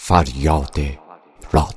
فریاد راد.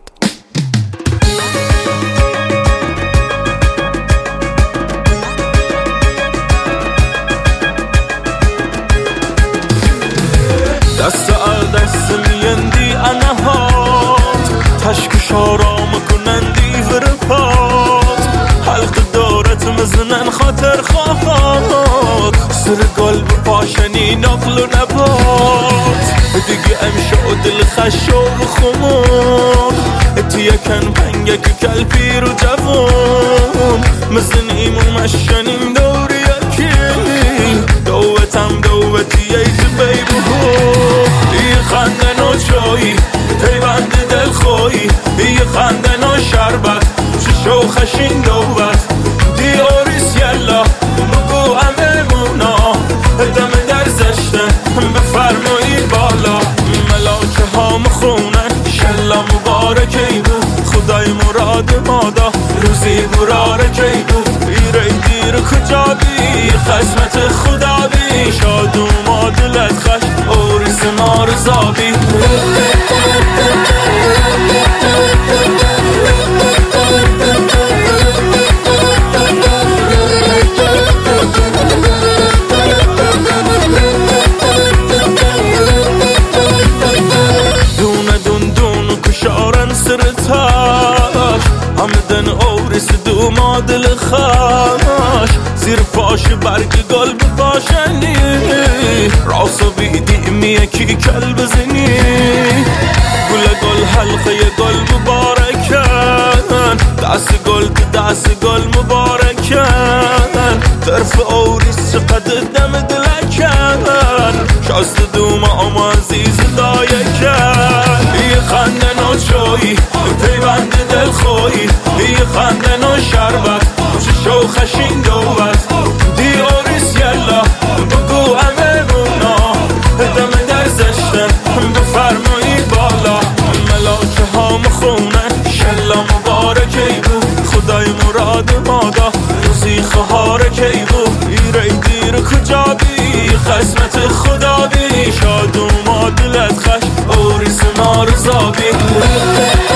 دست دست میندی انهات تشک شارام کنندی ورپات حلق دارت مزنن خاطر خواهات سر قلب پاشنی نقل و نبات دیگه امشا دل خش و خمون اتی یکن پنگک کل پیر و جوان مزنیم و مشنیم دور یکی دوتم دوتی ایز بیبو ای خندن و چایی پیوند دل خویی ای خندن و شربت ششو خشین دوت دی اوریس یلا بگو همه مونا دم در زشتن بفرمایی بالا ملاکه ها مخونن شلا مبارکی بود خدای مراد مادا روزی برارکی بود ایره دیر کجا بی قسمت خدا بی شاد اومد دلت خش اوریس مارزابی همدن اوریس دو مادل خاش زیر پاش برگ گل بپاشنی راسو بیدی میکی کل بزنی گل گل حلقه گل مبارکن دست گل دست گل مبارکن طرف اوریس چقدر دم دلکن شاست دوم اما عزیز دایکن ای خندن و چایی پیوند دل خویی ای خندن و شربت ششو خشین دوت دی اوریس یلا بگو همه مونا دم در زشتن بفرمایی بالا ملاکه ها مخونن شلا مبارکی بود خدای مراد مادا روزی خهارکی بود ایره دیر کجا بی قسمت خدا بی شاد اومد دلت خش اوریس مارزابی